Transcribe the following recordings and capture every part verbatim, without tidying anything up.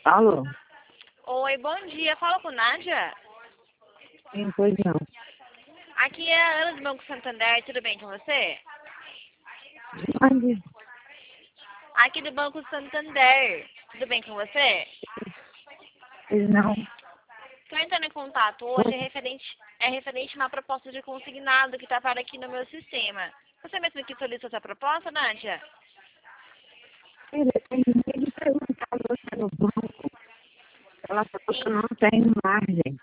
Alô? Oi, bom dia. Fala com Nádia. Sim, pois não. Aqui é a Ana do Banco Santander. Tudo bem com você? Onde? Aqui do Banco Santander. Tudo bem com você? Pois não. Estou entrando em contato hoje. É referente, é referente a uma proposta de consignado que está para aqui no meu sistema. Você mesmo que solicitou essa proposta, Nádia? Filha, tem que perguntar você no banco. Ela falou que Sim. não tem margem.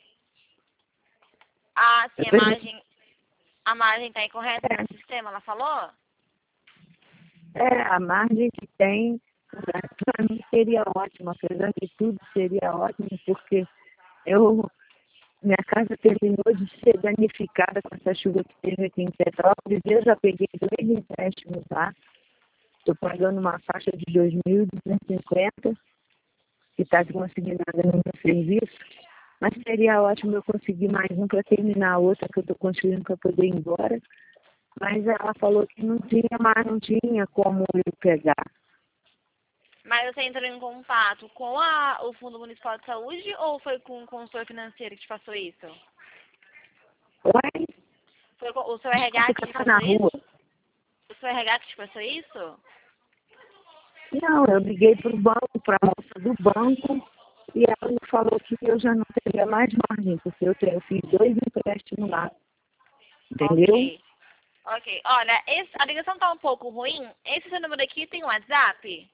Ah, sim. Eu A falei, margem a margem está incorreta é, no sistema, ela falou? é, a margem que tem, para mim seria ótima, apesar de tudo seria ótimo, porque eu, minha casa terminou de ser danificada com essa chuva que teve aqui em Petrópolis. Eu já peguei dois empréstimos lá. Estou pagando uma faixa de dois mil duzentos e cinquenta, que está consignada no meu serviço. Mas seria ótimo eu conseguir mais um para terminar a outra que eu estou construindo para poder ir embora. Mas ela falou que não tinha, mas não tinha como eu pegar. Mas você entrou em contato com a, o Fundo Municipal de Saúde ou foi com o consultor financeiro que te passou isso? Oi? Foi com, o seu R H que Desculpa, te tá na passou rua. isso? O seu R H que te passou isso? Não, eu liguei para o banco, para a moça do banco, e ela me falou que eu já não teria mais margem, porque eu, tenho, eu fiz dois empréstimos lá. Entendeu? Ok. Ok. Olha, esse, a ligação tá um pouco ruim. Esse seu número aqui tem WhatsApp?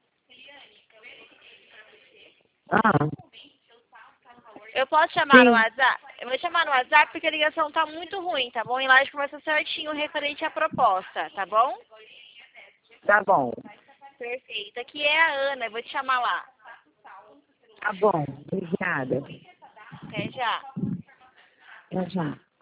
Ah, Eu posso chamar no sim, WhatsApp? Eu vou chamar no WhatsApp porque a ligação tá muito ruim, tá bom? E lá a gente conversa certinho referente à proposta, tá bom? tá bom. Perfeito. Aqui é a Ana, eu vou te chamar lá. Tá bom, obrigada. Até já. Tchau, tchau.